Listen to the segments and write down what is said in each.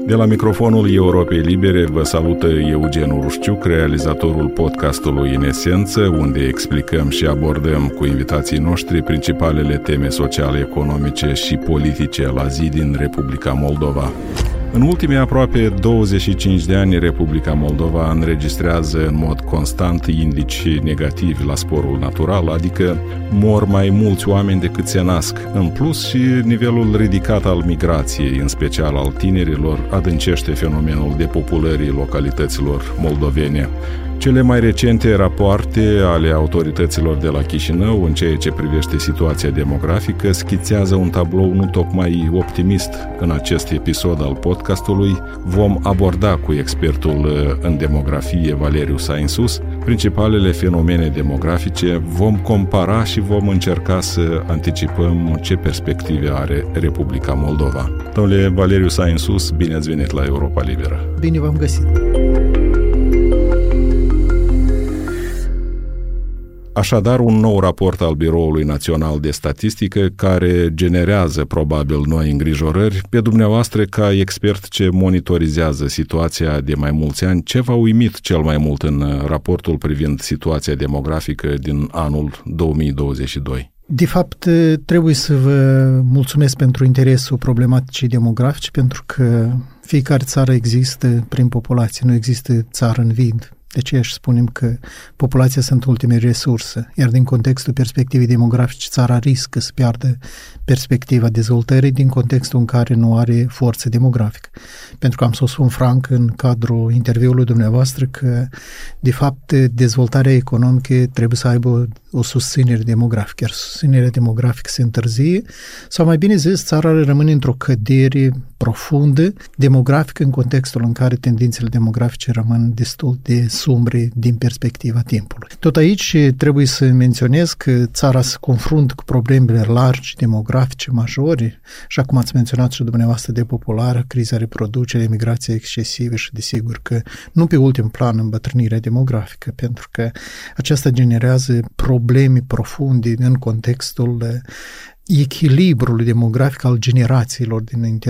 De la microfonul Europei Libere vă salută Eugen Urușciuc, realizatorul podcastului În Esență, unde explicăm și abordăm cu invitații noștri principalele teme sociale, economice și politice la zi din Republica Moldova. În ultimii aproape 25 de ani, Republica Moldova înregistrează în mod constant indici negativi la sporul natural, adică mor mai mulți oameni decât se nasc. În plus, și nivelul ridicat al migrației, în special al tinerilor, adâncește fenomenul depopulării localităților moldovene. Cele mai recente rapoarte ale autorităților de la Chișinău în ceea ce privește situația demografică schițează un tablou nu tocmai optimist. În acest episod al podcastului vom aborda cu expertul în demografie Valeriu Sainsus principalele fenomene demografice, vom compara și vom încerca să anticipăm ce perspective are Republica Moldova. Domnule Valeriu Sainsus, bine ați venit la Europa Liberă. Bine v-am găsit. Așadar, un nou raport al Biroului Național de Statistică care generează probabil noi îngrijorări. Pe dumneavoastră, ca expert ce monitorizează situația de mai mulți ani, ce v-a uimit cel mai mult în raportul privind situația demografică din anul 2022? De fapt, trebuie să vă mulțumesc pentru interesul problematicii demografice, pentru că fiecare țară există prin populație, nu există țară în vid. De aceea și spunem că populația sunt ultime resurse, iar din contextul perspectivei demografice, țara riscă să piardă perspectiva dezvoltării din contextul în care nu are forță demografică. Pentru că am să o spun franc în cadrul interviului dumneavoastră că, de fapt, dezvoltarea economică trebuie să aibă o susținere demografică, iar susținerea demografică se întârzie, sau mai bine zis, țara rămâne într-o cădere profundă demografică în contextul în care tendințele demografice rămân destul de sumbre din perspectiva timpului. Tot aici trebuie să menționez că țara se confruntă cu problemele largi, demografice, majore, și acum ați menționat și dumneavoastră depopularea, criza reproducerii, migrația excesivă și desigur că nu pe ultim plan îmbătrânirea demografică, pentru că aceasta generează probleme profunde în contextul echilibrul demografic al generațiilor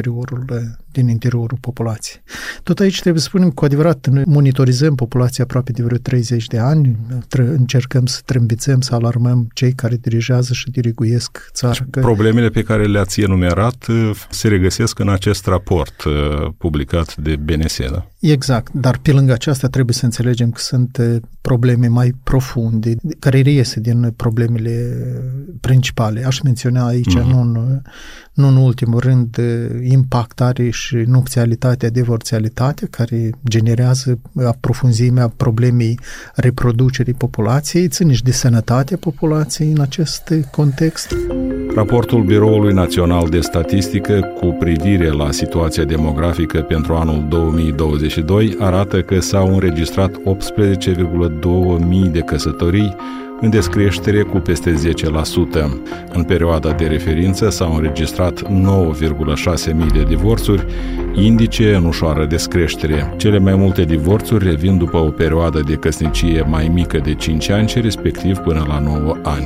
din interiorul populației. Tot aici trebuie să spunem că cu adevărat noi monitorizăm populația aproape de vreo 30 de ani, încercăm să trâmbițăm, să alarmăm cei care dirigează și diriguiesc țara. Problemele pe care le-ați enumerat se regăsesc în acest raport publicat de BNS, da? Exact, dar pe lângă aceasta trebuie să înțelegem că sunt probleme mai profunde, care reiese din problemele principale. Aș menționa aici, nu în ultimul rând, impactare și nupțialitatea, divorțialitatea, care generează aprofunzimea problemei reproducerii populației, ține și de sănătatea populației în acest context. Raportul Biroului Național de Statistică cu privire la situația demografică pentru anul 2022 arată că s-au înregistrat 18,2 mii de căsătorii, în descreștere cu peste 10%. În perioada de referință s-au înregistrat 9,6 mii de divorțuri, indice în ușoară descreștere. Cele mai multe divorțuri revin după o perioadă de căsnicie mai mică de 5 ani și respectiv până la 9 ani.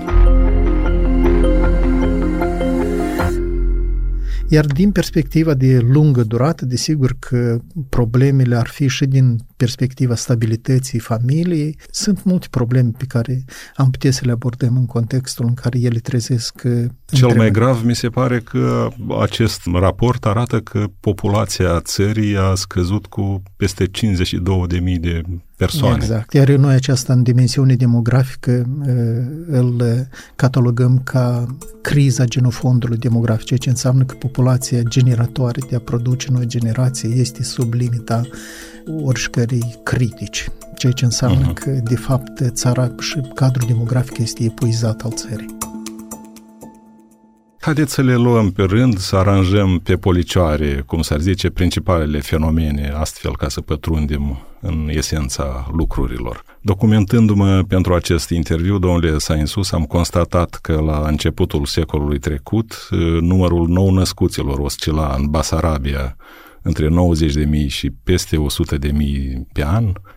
Iar din perspectiva de lungă durată, desigur că problemele ar fi și din perspectiva stabilității familiei. Sunt multe probleme pe care am putea să le abordăm în contextul în care ele trezesc. Cel mai grav mi se pare că acest raport arată că populația țării a scăzut cu peste 52.000 de persoane. Exact. Iar noi aceasta în dimensiune demografică îl catalogăm ca criza genofondului demografic, ceea ce înseamnă că populația generatoare de a produce noi generații este sub limita oricărei critici, ceea ce înseamnă că, de fapt, țara și cadrul demografic este epuizat al țării. Haideți să le luăm pe rând, să aranjăm pe policioare, cum s-ar zice, principalele fenomene, astfel ca să pătrundem în esența lucrurilor. Documentându-mă pentru acest interviu, domnule Sainsus, am constatat că la începutul secolului trecut, numărul nou-născuților oscila în Basarabia între 90.000 și peste 100.000 pe an,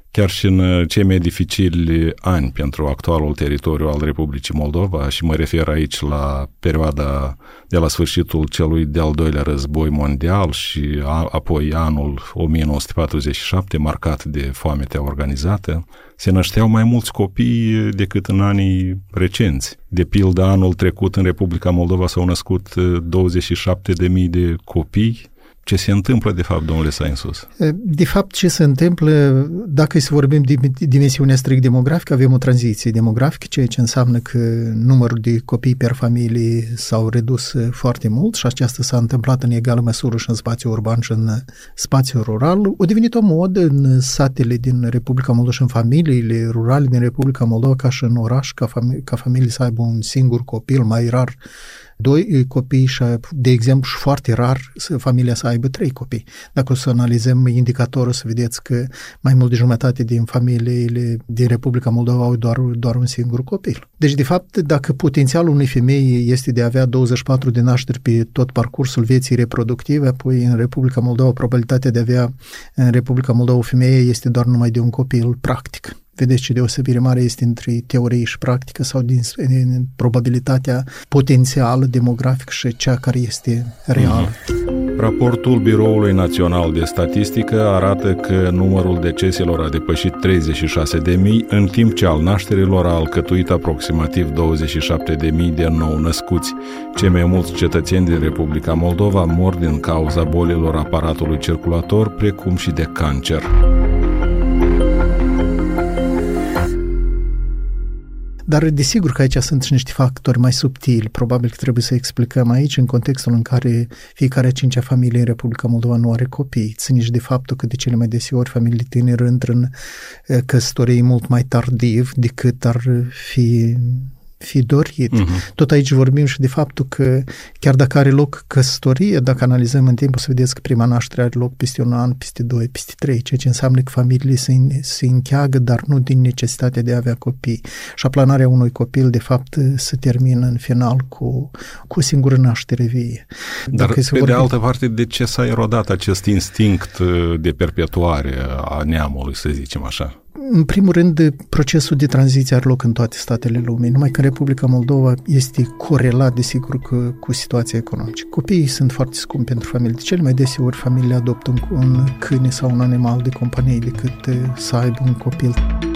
Chiar și în cei mai dificili ani pentru actualul teritoriu al Republicii Moldova, și mă refer aici la perioada de la sfârșitul celui de-al doilea război mondial și apoi anul 1947, marcat de foametea organizată, se nășteau mai mulți copii decât în anii recenți. De pildă, anul trecut în Republica Moldova s-au născut 27.000 de copii. Ce se întâmplă, de fapt, domnule Sainsus? De fapt, ce se întâmplă, dacă să vorbim de dimensiunea strict demografică, avem o tranziție demografică, ceea ce înseamnă că numărul de copii per familie s-au redus foarte mult și aceasta s-a întâmplat în egală măsură și în spațiul urban și în spațiul rural. A devenit o modă în satele din Republica Moldova și în familiile rurale din Republica Moldova, ca și în oraș, ca familie să aibă un singur copil, mai rar 2 copii și, de exemplu, și foarte rar familia să aibă 3 copii. Dacă o să analizăm indicatorul, să vedeți că mai mult de jumătate din familiile din Republica Moldova au doar un singur copil. Deci, de fapt, dacă potențialul unei femei este de a avea 24 de nașteri pe tot parcursul vieții reproductive, apoi în Republica Moldova probabilitatea de a avea în Republica Moldova o femeie este doar numai de un copil practic. Vedeți ce deosebire mare este între teorie și practică sau din probabilitatea potențială demografică și cea care este reală. Raportul Biroului Național de Statistică arată că numărul deceselor a depășit 36.000, în timp ce al nașterilor a alcătuit aproximativ 27.000 de nou-născuți. Cei mai mulți cetățeni din Republica Moldova mor din cauza bolilor aparatului circulator, precum și de cancer. Dar desigur că aici sunt și niște factori mai subtili. Probabil că trebuie să explicăm aici, în contextul în care fiecare a 5-a familie în Republica Moldova nu are copii. Ține și de faptul că de cele mai deseori familiile tinere intră în căsătorii mult mai tardiv decât ar fi dorit. Tot aici vorbim și de faptul că chiar dacă are loc căsătorie, dacă analizăm în timp, o să vedeți că prima naștere are loc peste un an, peste 2, peste 3, ceea ce înseamnă că familiile se încheagă, dar nu din necesitatea de a avea copii. Și aplanarea unui copil, de fapt, se termină în final cu o singură naștere vie. Dar, pe de altă parte, de ce s-a erodat acest instinct de perpetuare a neamului, să zicem așa? În primul rând, procesul de tranziție are loc în toate statele lumii, numai că Republica Moldova este corelat, desigur, cu situația economică. Copiii sunt foarte scumpi pentru familie. De cele mai deseori, familiile adoptă un câine sau un animal de companie decât să aibă un copil.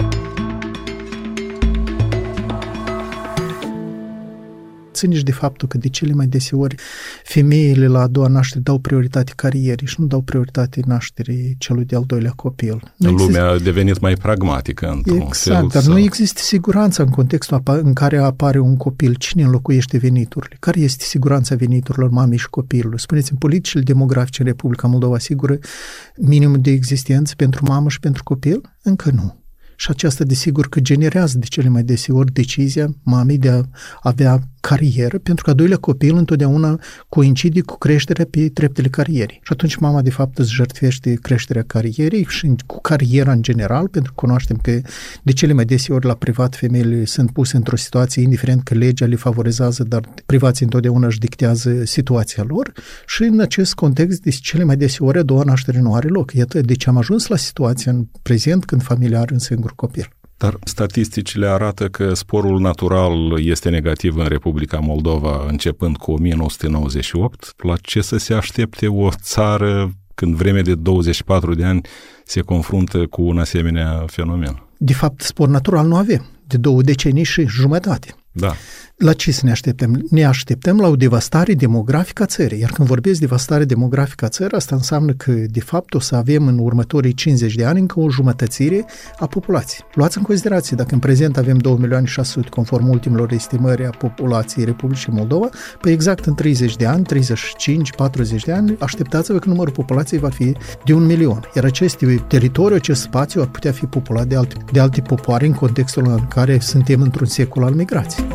Ține și de faptul că de cele mai deseori femeile la a doua naștere dau prioritate carierei și nu dau prioritate nașterii celui de-al doilea copil. Lumea a devenit mai pragmatică într-un fel. Exact, dar nu există siguranță în contextul în care apare un copil. Cine înlocuiește veniturile? Care este siguranța veniturilor mamei și copilului? Spuneți-mi, politicile demografice în Republica Moldova asigură minimul de existență pentru mamă și pentru copil? Încă nu. Și aceasta, desigur, că generează de cele mai deseori decizia mamei de a avea carieră, pentru că a doilea copil întotdeauna coincide cu creșterea pe treptele carierei. Și atunci mama, de fapt, îți jertfește creșterea carierei și cu cariera în general, pentru că cunoaștem că de cele mai deseori la privat femeile sunt puse într-o situație, indiferent că legea le favorizează, dar privații întotdeauna își dictează situația lor și în acest context, de cele mai deseori a doua naștere nu are loc. Iată de ce am ajuns la situația în prezent când familia are un singur copil. Dar statisticile arată că sporul natural este negativ în Republica Moldova începând cu 1998. La ce să se aștepte o țară când vreme de 24 de ani se confruntă cu un asemenea fenomen? De fapt, spor natural nu avem. De 2 decenii și jumătate. Da. La ce să ne așteptăm? Ne așteptăm la o devastare demografică a țării. Iar când vorbesc devastare demografică a țării, asta înseamnă că, de fapt, o să avem în următorii 50 de ani încă o jumătățire a populației. Luați în considerație, dacă în prezent avem 2.600.000, conform ultimelor estimări a populației Republicii Moldova, pe exact în 30 de ani, 35-40 de ani, așteptați-vă că numărul populației va fi de 1 milion. Iar acest teritoriu, acest spațiu ar putea fi populat de alte popoare în contextul în care suntem într-un secol al migrației.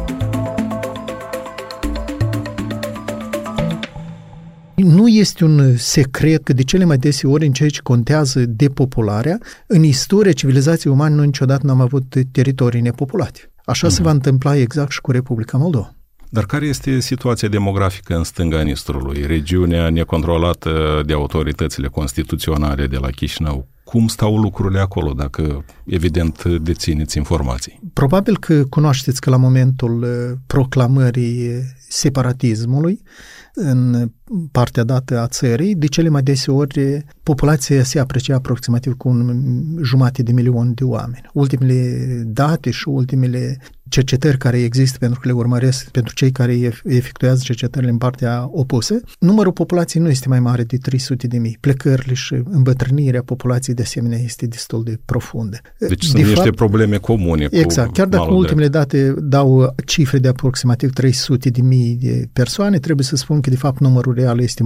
Nu este un secret că de cele mai deseori în ceea ce contează depopularea, în istoria civilizației umane noi niciodată n-am avut teritorii nepopulate. Așa se va întâmpla exact și cu Republica Moldova. Dar care este situația demografică în stânga Nistrului, regiunea necontrolată de autoritățile constituționale de la Chișinău? Cum stau lucrurile acolo, dacă evident dețineți informații? Probabil că cunoașteți că la momentul proclamării separatismului în partea dată a țării, de cele mai deseori populația se aprecia aproximativ cu 500.000 de oameni. Ultimele date și ultimele cercetări care există, pentru că le urmăresc pentru cei care efectuează cercetările în partea opusă, numărul populației nu este mai mare de 300.000. Plecările și îmbătrânirea populației de asemenea este destul de profundă. Deci sunt niște probleme comune. Exact. Chiar dacă ultimele date dau cifre de aproximativ 300.000 de persoane, trebuie să spun că de fapt numărul real este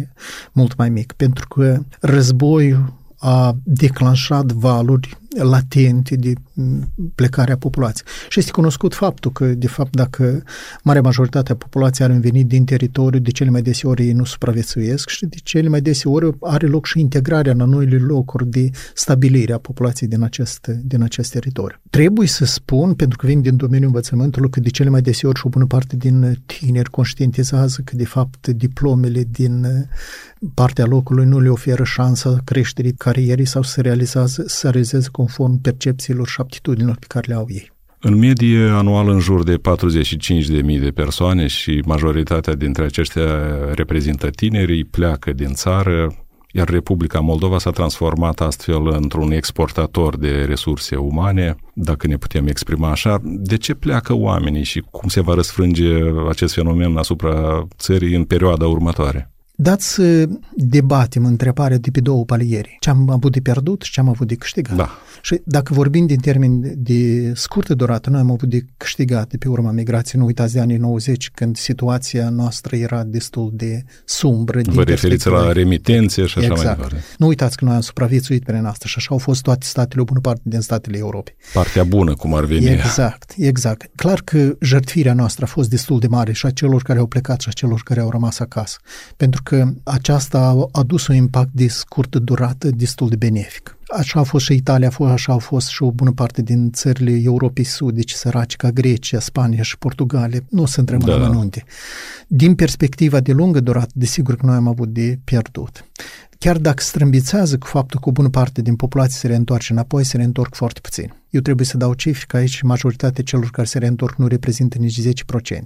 mult mai mic, pentru că războiul a declanșat valuri latente de plecare a populației. Și este cunoscut faptul că, de fapt, dacă marea majoritate a populației are venit din teritoriu, de cele mai deseori ei nu supraviețuiesc și de cele mai deseori are loc și integrarea în noile locuri de stabilire a populației din acest teritoriu. Trebuie să spun, pentru că vin din domeniul învățământului, că de cele mai deseori și o bună parte din tineri conștientizează că, de fapt, diplomele din partea locului nu le oferă șansa creșterii carierei sau să realizeze conform percepțiilor și aptitudinilor pe care le au ei. În medie anual în jur de 45.000 de persoane și majoritatea dintre aceștia reprezintă tinerii, pleacă din țară, iar Republica Moldova s-a transformat astfel într-un exportator de resurse umane, dacă ne putem exprima așa. De ce pleacă oamenii și cum se va răsfrânge acest fenomen asupra țării în perioada următoare? Dați să debatem întrebarea de pe două paliere. Ce am avut de pierdut și ce am avut de câștigat. Da. Și dacă vorbim din termeni de scurtă durată, noi am avut de câștigat de pe urma migrației. Nu uitați de anii 90, când situația noastră era destul de sumbră. Vă referiți la remitențe și așa mai departe. Nu uitați că noi am supraviețuit prin asta și așa au fost toate statele, o bună parte din statele Europei. Partea bună, cum ar veni. Exact. Clar că jertfirea noastră a fost destul de mare și a celor care au plecat și a celor care au rămas acasă. Pentru că aceasta a adus un impact de scurtă durată destul de benefic. Așa a fost și Italia, așa au fost și o bună parte din țările Europei sudice, săraci ca Grecia, Spania și Portugalia. Nu o să intrăm în amănunte. Din perspectiva de lungă durată, desigur că noi am avut de pierdut. Chiar dacă strâmbițează cu faptul că o bună parte din populație se reîntoarce înapoi, se reîntorc foarte puțin. Eu trebuie să dau cifre că aici majoritatea celor care se reîntorc nu reprezintă nici 10%.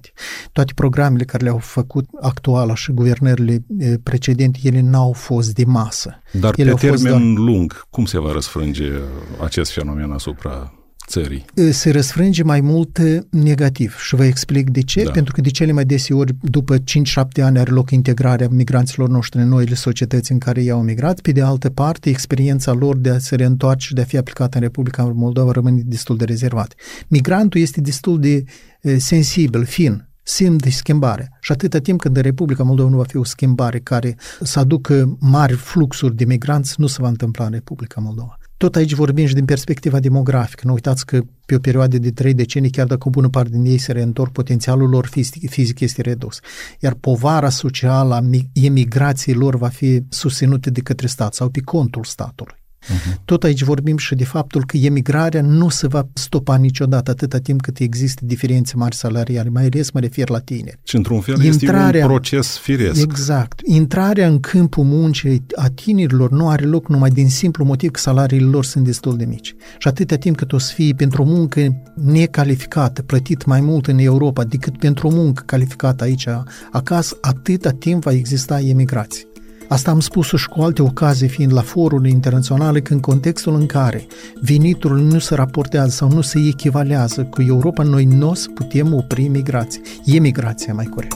Toate programele care le-au făcut actuala și guvernările precedente, ele n-au fost de masă. Dar ele pe termen lung, cum se va răsfrânge acest fenomen asupra țării? Se răsfrânge mai mult negativ și vă explic de ce. Pentru că de cele mai deseori, după 5-7 ani are loc integrarea migranților noștri în noile societăți în care ei au migrat. Pe de altă parte, experiența lor de a se reîntoarce și de a fi aplicată în Republica Moldova rămâne destul de rezervată. Migrantul este destul de sensibil, fin, simt de schimbare. Și atâta timp când în Republica Moldova nu va fi o schimbare care să aducă mari fluxuri de migranți, nu se va întâmpla în Republica Moldova. Tot aici vorbim și din perspectiva demografică. Nu uitați că pe o perioadă de 3 decenii, chiar dacă o bună parte din ei se reîntorc, potențialul lor fizic este redus. Iar povara socială a emigrației lor va fi susținută de către stat sau pe contul statului. Tot aici vorbim și de faptul că emigrarea nu se va stopa niciodată atâta timp cât există diferențe mari salariale, mai ales mă refer la tineri. Și într-un fel este un proces firesc. Exact. Intrarea în câmpul muncii a tinerilor nu are loc numai din simplu motiv că salariile lor sunt destul de mici. Și atâta timp cât o să fie pentru o muncă necalificată, plătit mai mult în Europa decât pentru o muncă calificată aici acasă, atâta timp va exista emigrație. Asta am spus-o și cu alte ocazii, fiind la foruri internaționale, că în contextul în care venitul nu se raportează sau nu se echivalează cu Europa, noi nu o să putem opri emigrația mai corect.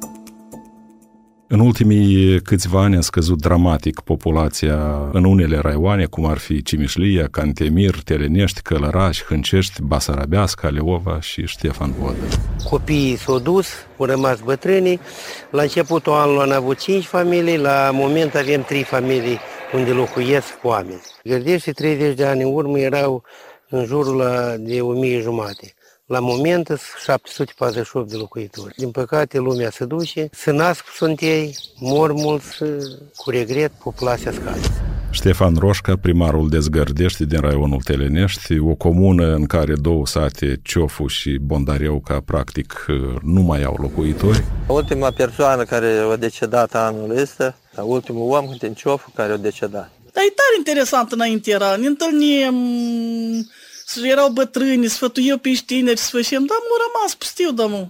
În ultimii câțiva ani a scăzut dramatic populația în unele raioane, cum ar fi Cimișlia, Cantemir, Telenești, Călăraș, Hâncești, Basarabeasca, Leova și Ștefan Vodă. Copiii s-au dus, au rămas bătrânii. La începutul anului am avut 5 familii, la moment avem 3 familii unde locuiesc oameni. Gărdești 30 de ani în urmă erau în jurul de 1.500. La moment sunt 748 de locuitori. Din păcate, lumea se duce, se nasc sunt ei, mor mulți, cu regret, populația scade. Ștefan Roșca, primarul de Zgărdești din raionul Telenești, o comună în care 2 sate, Ciofu și Bondareuca, practic nu mai au locuitori. Ultima persoană care a decedat anul ăsta, ultimul om din Ciofu care a decedat. Dar e tare interesant înainte era. Ne întâlnim, erau bătrâni, sfătuiau pe tineri, sfășim, dar nu rămas pustiu,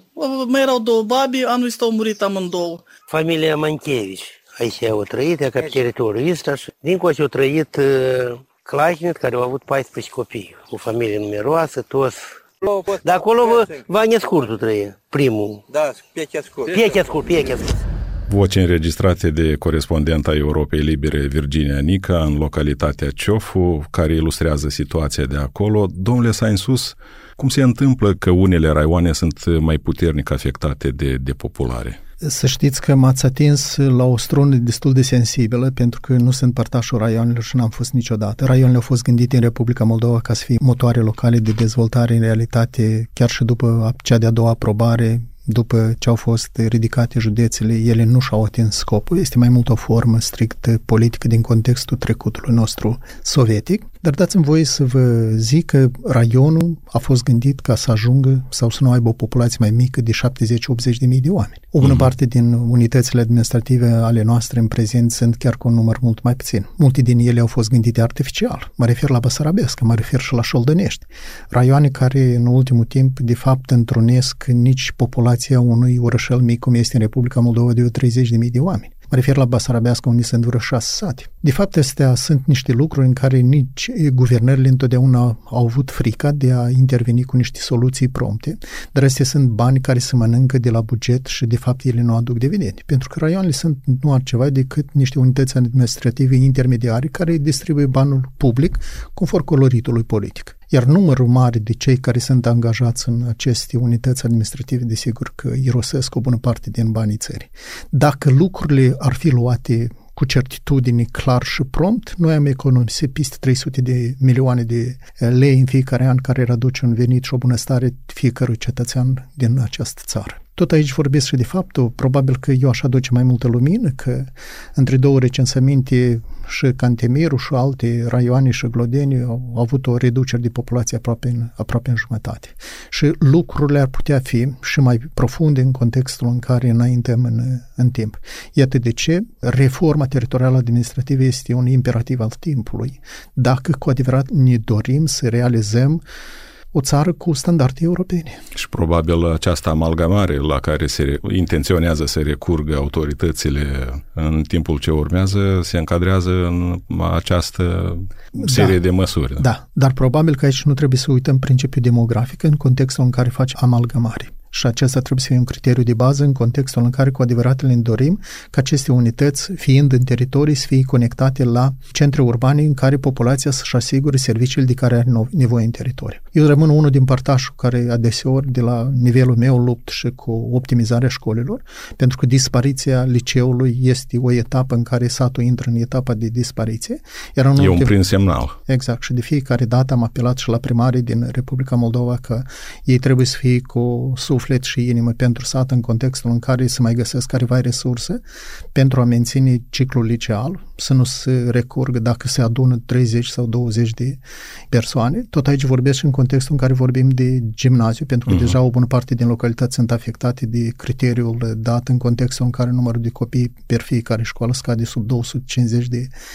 mai erau 2 babi, anul ăsta au murit amândouă. Familia Manchevici, aici au trăit, ca pe teritoriul ăsta și dincolo au trăit Clașnit, care au avut 14 copii, o familie numeroasă, toți. Dar acolo Vania Scurtu trăie, primul. Da, Pechea Scurt. Pechea Scurt. Voce înregistrate de corespondenta Europei Libere Virginia Nica în localitatea Ciofu, care ilustrează situația de acolo. Domnule Sainsus, cum se întâmplă că unele raioane sunt mai puternic afectate de depopulare? Să știți că m-ați atins la o strună destul de sensibilă, pentru că nu sunt părtașul raioanelor și n-am fost niciodată. Raioanele au fost gândite în Republica Moldova ca să fie motoare locale de dezvoltare, în realitate, chiar și după cea de-a doua aprobare, după ce au fost ridicate județele, ele nu și-au atins scopul. Este mai mult o formă strict politică din contextul trecutului nostru sovietic. Dar dați-mi voie să vă zic că raionul a fost gândit ca să ajungă sau să nu aibă o populație mai mică de 70-80 de mii de oameni. O bună parte din unitățile administrative ale noastre în prezent sunt chiar cu un număr mult mai puțin. Multe din ele au fost gândite artificial. Mă refer la Băsarabescă, mă refer și la Șoldănești. Raioane care în ultimul timp de fapt întrunesc nici populația unui orășel mic cum este în Republica Moldova de 30 de mii de oameni. Mă refer la Basarabească, unde sunt vreo 6 sate. De fapt, astea sunt niște lucruri în care nici guvernările întotdeauna au avut frica de a interveni cu niște soluții prompte, dar astea sunt bani care se mănâncă de la buget și, de fapt, ele nu aduc dividende. Pentru că raioanele sunt nu altceva decât niște unități administrative intermediare care distribuie banul public conform coloritului politic. Iar numărul mare de cei care sunt angajați în aceste unități administrative, desigur că irosesc o bună parte din banii țării. Dacă lucrurile ar fi luate cu certitudine clar și prompt, noi am economisit peste 300 de milioane de lei în fiecare an, care reduce un venit și o bunăstare fiecărui cetățean din această țară. Tot aici vorbesc și de faptul, probabil că eu aș aduce mai multă lumină, că între 2 recensăminte și Cantemirul și alte raioane și Glodeni au avut o reducere de populație aproape în jumătate. Și lucrurile ar putea fi și mai profunde în contextul în care înaintăm în timp. Iată de ce reforma teritorială administrativă este un imperativ al timpului. Dacă cu adevărat ne dorim să realizăm o țară cu standarde europene. Și probabil această amalgamare la care se intenționează să recurgă autoritățile în timpul ce urmează se încadrează în această serie de măsuri. Da, dar probabil că aici nu trebuie să uităm principiul demografic în contextul în care face amalgamare. Și acesta trebuie să fie un criteriu de bază în contextul în care cu adevărat ne dorim ca aceste unități, fiind în teritorii, să fie conectate la centre urbane în care populația să-și asigure serviciile de care are nevoie în teritoriu. Eu rămân unul din părtașul care adeseori de la nivelul meu lupt și cu optimizarea școlilor, pentru că dispariția liceului este o etapă în care satul intră în etapa de dispariție. E un prim semnal. Exact. Și de fiecare dată am apelat și la primarii din Republica Moldova că ei trebuie să fie cu suflet și inimă pentru sat în contextul în care se mai găsesc careva resurse pentru a menține ciclul liceal, să nu se recurgă dacă se adună 30 sau 20 de persoane. Tot aici vorbesc și în contextul în care vorbim de gimnaziu, pentru că deja o bună parte din localități sunt afectate de criteriul dat în contextul în care numărul de copii per fiecare școală scade sub 250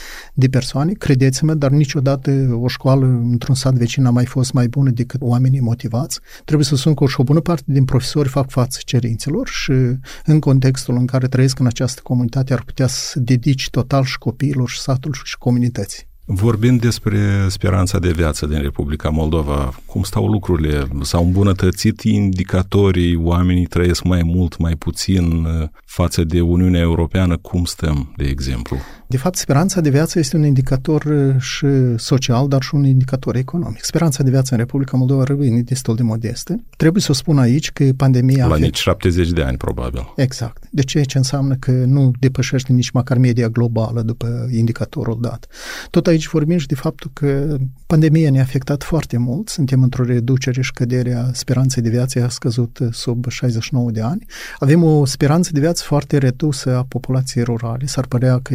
de persoane. Credeți-mă, dar niciodată o școală într-un sat vecin a mai fost mai bună decât oamenii motivați. Trebuie să spun că o bună parte din profesori fac față cerințelor și în contextul în care trăiesc în această comunitate ar putea să dedici total și copiilor și satului și comunității. Vorbind despre speranța de viață din Republica Moldova, cum stau lucrurile? S-au îmbunătățit indicatorii? Oamenii trăiesc mai mult, mai puțin față de Uniunea Europeană? Cum stăm, de exemplu? De fapt, speranța de viață este un indicator și social, dar și un indicator economic. Speranța de viață în Republica Moldova rămâne destul de modestă. Trebuie să o spun aici că pandemia... La nici 70 de ani, probabil. Exact. De ce înseamnă că nu depășește nici măcar media globală după indicatorul dat. Tot aici vorbim și de faptul că pandemia ne-a afectat foarte mult. Suntem într-o reducere și căderea speranței de viață a scăzut sub 69 de ani. Avem o speranță de viață foarte redusă a populației rurale. S-ar părea că este un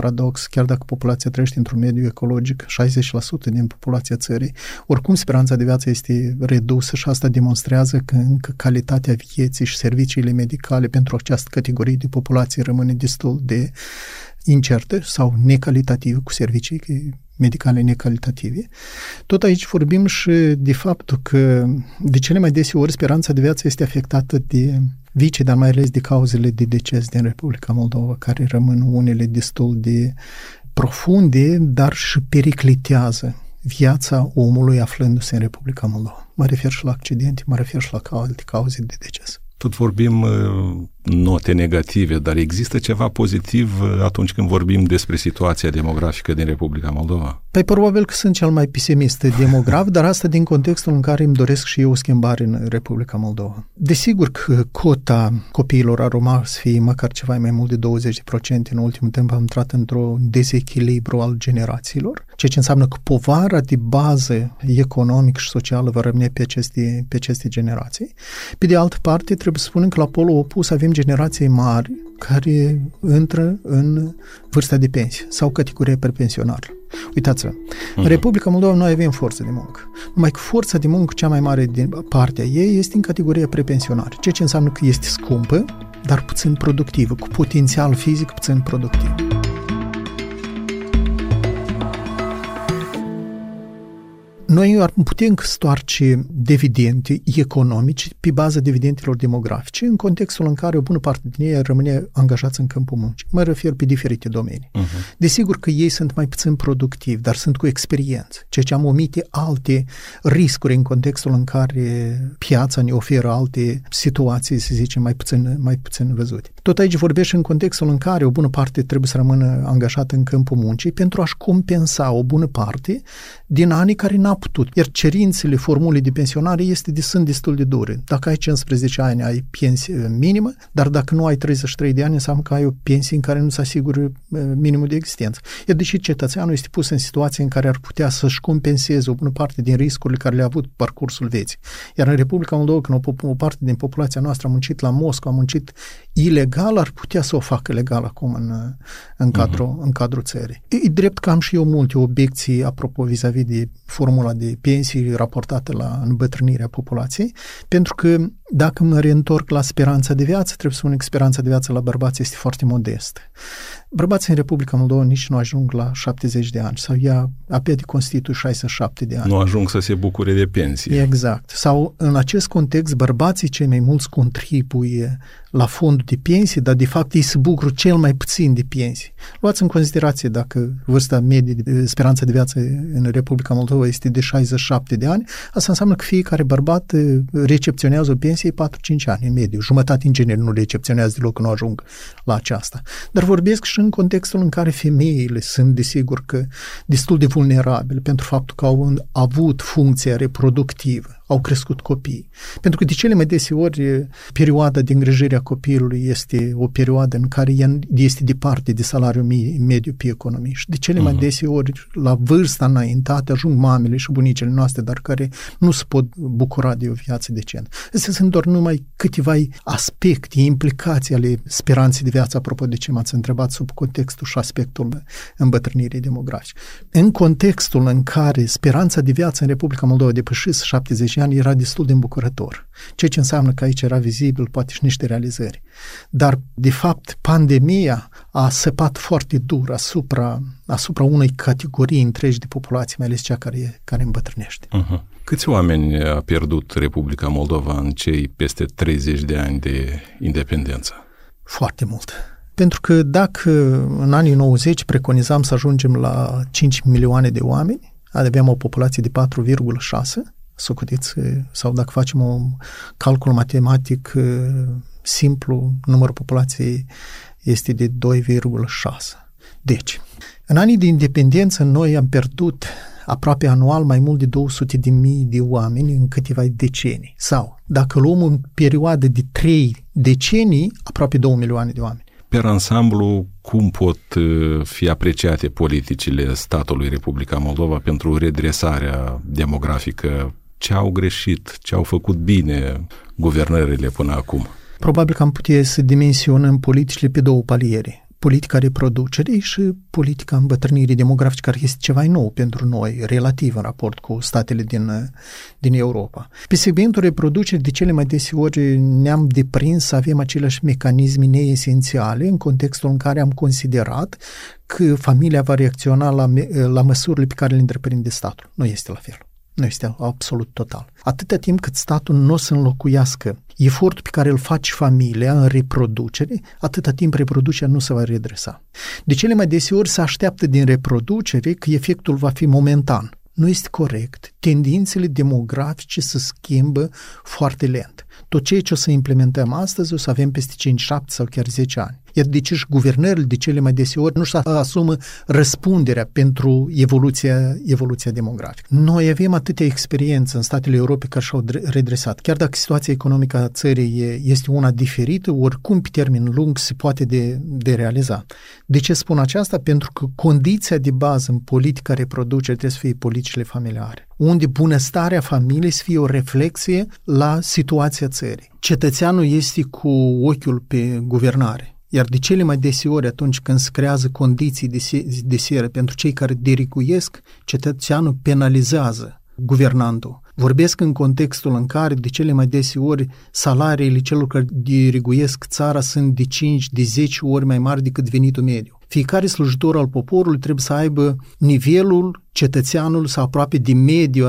paradox, chiar dacă populația trăiește într-un mediu ecologic, 60% din populația țării, oricum speranța de viață este redusă și asta demonstrează că încă calitatea vieții și serviciile medicale pentru această categorie de populație rămâne destul de incertă sau necalitativă, cu servicii medicale necalitative. Tot aici vorbim și de faptul că de cele mai deseori speranța de viață este afectată de vicii, dar mai ales de cauzele de deces din Republica Moldova, care rămân unele destul de profunde, dar și periclitează viața omului aflându-se în Republica Moldova. Mă refer și la accidente, mă refer și la alte cauze de deces. Tot vorbim note negative, dar există ceva pozitiv atunci când vorbim despre situația demografică din Republica Moldova? Păi probabil că sunt cel mai pesimist demograf, dar asta din contextul în care îmi doresc și eu o schimbare în Republica Moldova. Desigur că cota copiilor ar urma să fie măcar ceva mai mult de 20%. În ultimul timp am intrat într-un dezechilibru al generațiilor, ceea ce înseamnă că povara de bază economică și socială va rămâne pe aceste generații. Pe de altă parte, trebuie să spunem că la polul opus avem generații mari care intră în vârsta de pensie sau categoria prepensionară. Uitați-vă, în Republica Moldova noi avem forță de muncă. Numai că forța de muncă cea mai mare din partea ei este în categoria prepensionară, ceea ce înseamnă că este scumpă, dar puțin productivă, cu potențial fizic puțin productiv. Noi ar putea stoarce dividende economice pe baza dividendelor demografice în contextul în care o bună parte din ei rămâne angajați în câmpul muncii. Mă refer pe diferite domenii. Desigur că ei sunt mai puțin productivi, dar sunt cu experiență, ceea ce am omite alte riscuri în contextul în care piața ne oferă alte situații, să zicem, mai puțin văzute. Tot aici vorbești în contextul în care o bună parte trebuie să rămână angajată în câmpul muncii pentru a-și compensa o bună parte din anii care n-a putut. Iar cerințele formulei de pensionare sunt destul de dure. Dacă ai 15 ani, ai pensie minimă, dar dacă nu ai 33 de ani, înseamnă că ai o pensie în care nu se asigură minimul de existență. Iar deși cetățeanul este pus în situație în care ar putea să-și compenseze o bună parte din riscurile care le-a avut parcursul vieții. Iar în Republica Moldova, când o parte din populația noastră a muncit la Moscova, a muncit ilegal, ar putea să o facă legal acum în cadrul țării. E drept că am și eu multe obiecții apropo vis-a-vis de formula de pensii raportată la îmbătrânirea populației, pentru că dacă mă reîntorc la speranța de viață, trebuie să spun că speranța de viață la bărbați este foarte modestă. Bărbații în Republica Moldova nici nu ajung la 70 de ani sau ea abia de constituie 67 de ani. Nu ajung să se bucure de pensie. Exact. Sau în acest context, bărbații cei mai mulți contribuie la fondul de pensie, dar de fapt ei se bucură cel mai puțin de pensie. Luați în considerație dacă vârsta medie de speranță de viață în Republica Moldova este de 67 de ani, asta înseamnă că fiecare bărbat recepționează o pensie 4-5 ani în mediu. Jumătate în genere nu recepționează deloc, nu ajung la aceasta. Dar vorbesc și în contextul în care femeile sunt, desigur, că destul de vulnerabile pentru faptul că au avut funcția reproductivă, au crescut copii. Pentru că de cele mai deseori perioada de îngrijire a copilului este o perioadă în care este departe de salariul mediu pe economie. Și de cele mai deseori, la vârsta înaintată, ajung mamele și bunicile noastre, dar care nu se pot bucura de o viață decentă. Astea sunt doar numai câteva aspecte, implicații ale speranței de viață, apropo de ce m-ați întrebat, sub contextul și aspectul îmbătrânirii demografice. În contextul în care speranța de viață în Republica Moldova depășise 70 ani, era destul de îmbucurător. Ceea ce înseamnă că aici era vizibil poate și niște realizări. Dar, de fapt, pandemia a săpat foarte dur asupra unei categorii întregi de populație, mai ales cea care îmbătrânește. Câți oameni a pierdut Republica Moldova în cei peste 30 de ani de independență? Foarte mult. Pentru că dacă în anii 90 preconizam să ajungem la 5 milioane de oameni, aveam o populație de 4,6, socotiți, sau dacă facem un calcul matematic simplu, numărul populației este de 2,6. Deci, în anii de independență noi am pierdut aproape anual mai mult de 200.000 de oameni în câteva decenii. Sau, dacă luăm în perioadă de 3 decenii, aproape 2 milioane de oameni. Per ansamblu, cum pot fi apreciate politicile statului Republica Moldova pentru redresarea demografică? Ce au greșit, ce au făcut bine guvernările până acum? Probabil că am putea să dimensionăm politicile pe două paliere. politica reproducerii și politica îmbătrânirii demografice, care este ceva nou pentru noi, relativ în raport cu statele din Europa. Pe segmentul reproducerii, de cele mai deseori ne-am deprins să avem aceleași mecanisme neesențiale în contextul în care am considerat că familia va reacționa la măsurile pe care le întreprinde statul. Nu este la fel. Nu este absolut total. Atâta timp cât statul nu o să înlocuiască efortul pe care îl face familia în reproducere, atâta timp reproducerea nu se va redresa. De cele mai deseori se așteaptă din reproducere că efectul va fi momentan. Nu este corect. Tendințele demografice se schimbă foarte lent. Tot ceea ce o să implementăm astăzi o să avem peste 5, 7 sau chiar 10 ani. Iar de ce și guvernările de cele mai deseori nu-și asumă răspunderea pentru evoluția demografică. Noi avem atâtea experiență în statele Europei care și-au redresat. Chiar dacă situația economică a țării este una diferită, oricum pe termen lung se poate de realiza. De ce spun aceasta? Pentru că condiția de bază în politica reproducerii trebuie să fie politicile familiare, unde bunăstarea familiei să fie o reflexie la situația țării. Cetățeanul este cu ochiul pe guvernare. Iar de cele mai deseori, atunci când se creează condiții de seră pentru cei care dericuiesc, cetățeanul penalizează guvernantul. Vorbesc în contextul în care de cele mai deseori salariile celor care diriguiesc țara sunt de 5, de 10 ori mai mari decât venitul mediu. Fiecare slujitor al poporului trebuie să aibă nivelul cetățeanul sau aproape de mediu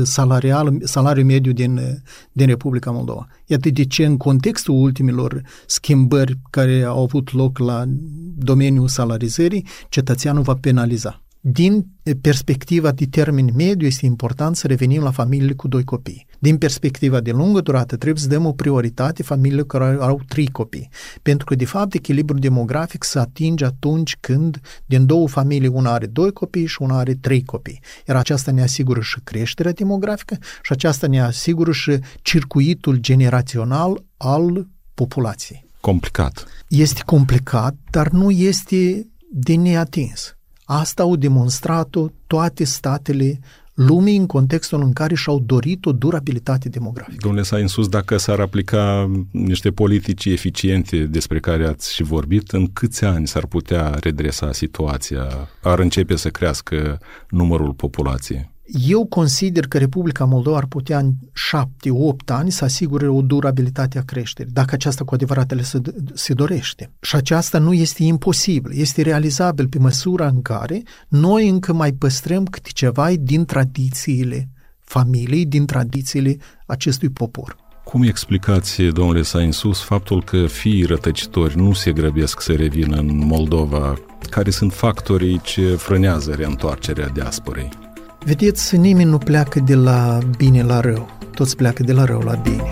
salariul mediu din Republica Moldova. Iată de ce în contextul ultimilor schimbări care au avut loc la domeniul salarizării, cetățeanul va penaliza. Din perspectiva de termen mediu este important să revenim la familiile cu 2 copii. Din perspectiva de lungă durată trebuie să dăm o prioritate familiilor care au 3 copii. Pentru că de fapt echilibrul demografic se atinge atunci când din 2 familii una are 2 copii și una are 3 copii. Iar aceasta ne asigură și creșterea demografică și aceasta ne asigură și circuitul generațional al populației. Complicat. Este complicat, dar nu este de neatins. Asta au demonstrat-o toate statele lumii în contextul în care și-au dorit o durabilitate demografică. Domnule Sainsus, dacă s-ar aplica niște politici eficiente despre care ați și vorbit, în câți ani s-ar putea redresa situația? Ar începe să crească numărul populației? Eu consider că Republica Moldova ar putea în 7-8 ani să asigure o durabilitate a creșterii, dacă aceasta cu adevărat se dorește. Și aceasta nu este imposibil, este realizabil pe măsura în care noi încă mai păstrăm câte ceva din tradițiile familiei, din tradițiile acestui popor. Cum explicați, domnule Sainsus, faptul că fiii rătăcitori nu se grăbesc să revină în Moldova? Care sunt factorii ce frânează reîntoarcerea diasporei? Vedeți, nimeni nu pleacă de la bine la rău, toți pleacă de la rău la bine.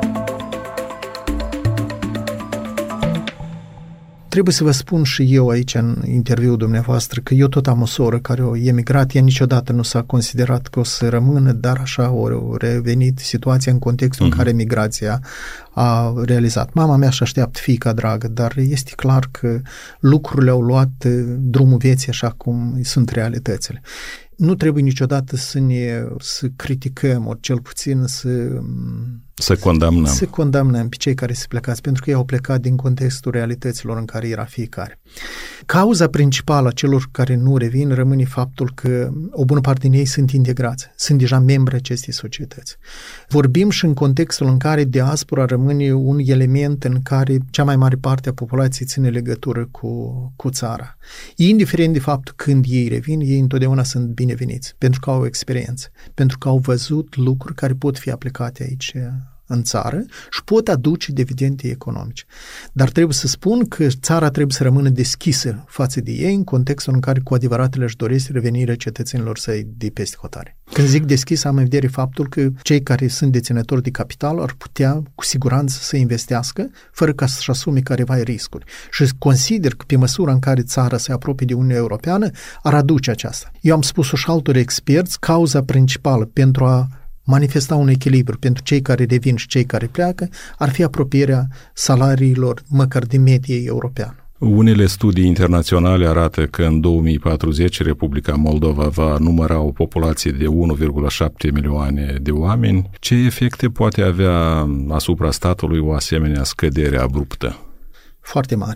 Trebuie să vă spun și eu aici în interviul dumneavoastră că eu tot am o soră care a emigrat, ea niciodată nu s-a considerat că o să rămână, dar așa a revenit situația în contextul în care migrația a realizat. Mama mea și așteaptă fiica dragă, dar este clar că lucrurile au luat drumul vieții așa cum sunt realitățile. Nu trebuie niciodată să criticăm, ori cel puțin să condamnăm pe cei care se plecați, pentru că ei au plecat din contextul realităților în care era fiecare. Cauza principală a celor care nu revin rămâne faptul că o bună parte din ei sunt integrați, sunt deja membri acestei societăți. Vorbim și în contextul în care diaspora rămâne un element în care cea mai mare parte a populației ține legătură cu țara. Indiferent de faptul când ei revin, ei întotdeauna sunt bineveniți, pentru că au experiență, pentru că au văzut lucruri care pot fi aplicate aici în țară și pot aduce dividende economice. Dar trebuie să spun că țara trebuie să rămână deschisă față de ei în contextul în care cu adevărat le-și doresc revenirea cetățenilor săi de peste hotare. Când zic deschis, am în vedere faptul că cei care sunt deținători de capital ar putea cu siguranță să investească fără ca să-și asume careva riscuri. Și consider că pe măsura în care țara se apropie de Uniunea Europeană ar aduce aceasta. Eu am spus-o și altor experți, cauza principală pentru a manifesta un echilibru pentru cei care revin și cei care pleacă ar fi apropierea salariilor măcar de medie europeană. Unele studii internaționale arată că în 2040 Republica Moldova va număra o populație de 1,7 milioane de oameni. Ce efecte poate avea asupra statului o asemenea scădere abruptă? Foarte mare.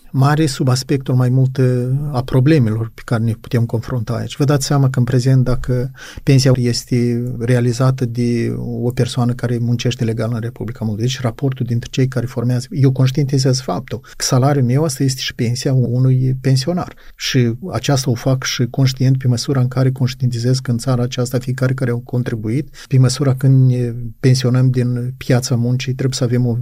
mare sub aspectul mai mult a problemelor pe care ne putem confrunta aici. Vă dați seama că în prezent, dacă pensia este realizată de o persoană care muncește legal în Republica Moldova, deci raportul dintre cei care formează, eu conștientizez faptul că salariul meu asta este și pensia unui pensionar. Și aceasta o fac și conștient pe măsura în care conștientizez că în țara aceasta fiecare care au contribuit, pe măsura când ne pensionăm din piața muncii, trebuie să avem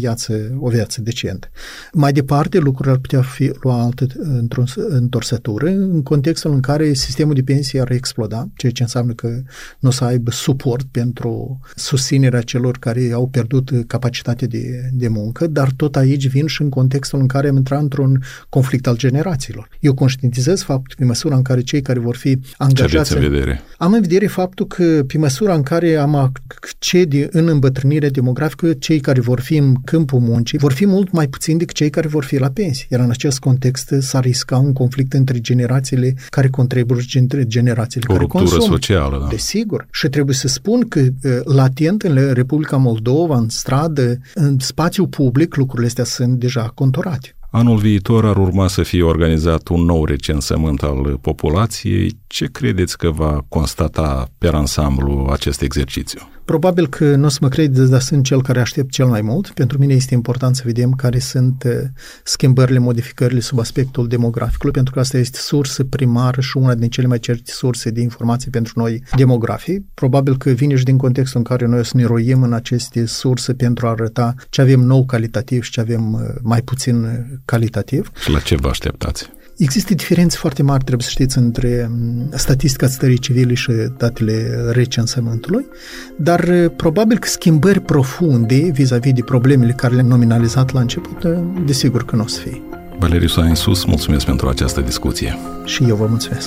o viață decentă. Mai departe, lucrurile ar putea fi luate într-o întorsătură în contextul în care sistemul de pensie ar exploda, ceea ce înseamnă că nu o să aibă suport pentru susținerea celor care au pierdut capacitatea de muncă, dar tot aici vin și în contextul în care am intrat într-un conflict al generațiilor. Eu conștientizez faptul că pe măsura în care cei care vor fi angajați... Am în vedere faptul că pe măsura în care am accede în îmbătrânirea demografică, cei care vor fi în câmpul muncii vor fi mult mai puțini decât cei care vor fi la pensie. Iar în acest context s-ar risca un conflict între generațiile care contribuie și între generațiile care consumă. O ruptură socială, da. Desigur. Și trebuie să spun că latent în Republica Moldova, în stradă, în spațiu public, lucrurile astea sunt deja conturate. Anul viitor ar urma să fie organizat un nou recensământ al populației. Ce credeți că va constata per ansamblu acest exercițiu? Probabil că nu o să mă credeți, dar sunt cel care aștept cel mai mult. Pentru mine este important să vedem care sunt schimbările, modificările sub aspectul demograficului, pentru că asta este sursă primară și una din cele mai certe surse de informații pentru noi demografii. Probabil că vine și din contextul în care noi o să ne roiem în aceste surse pentru a arăta ce avem nou calitativ și ce avem mai puțin calitativ. Și la ce vă așteptați? Există diferențe foarte mari, trebuie să știți, între statistica stării civile și datele recensământului, dar probabil că schimbări profunde vis-a-vis de problemele care le-am nominalizat la început, desigur că nu o să fie. Valeriu Sainsus, mulțumesc pentru această discuție. Și eu vă mulțumesc.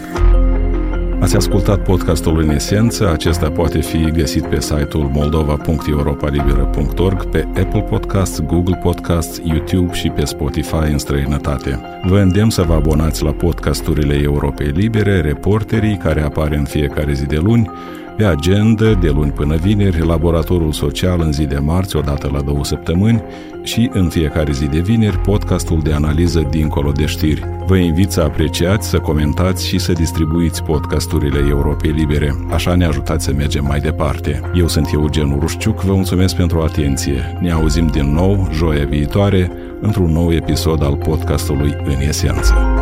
Ați ascultat podcastul În Esență. Acesta poate fi găsit pe site-ul moldova.europalibera.org, pe Apple Podcasts, Google Podcasts, YouTube și pe Spotify în străinătate. Vă îndemn să vă abonați la podcasturile Europei Libere, Reporterii, care apar în fiecare zi de luni, pe agenda de luni până vineri, Laboratorul Social în zi de marți, odată la 2 săptămâni, și în fiecare zi de vineri, podcastul de analiză Dincolo de știri. Vă invit să apreciați, să comentați și să distribuiți podcasturile Europei Libere. Așa ne ajutați să mergem mai departe. Eu sunt Eugen Urușciuc, vă mulțumesc pentru atenție. Ne auzim din nou joia viitoare într-un nou episod al podcastului În Esență.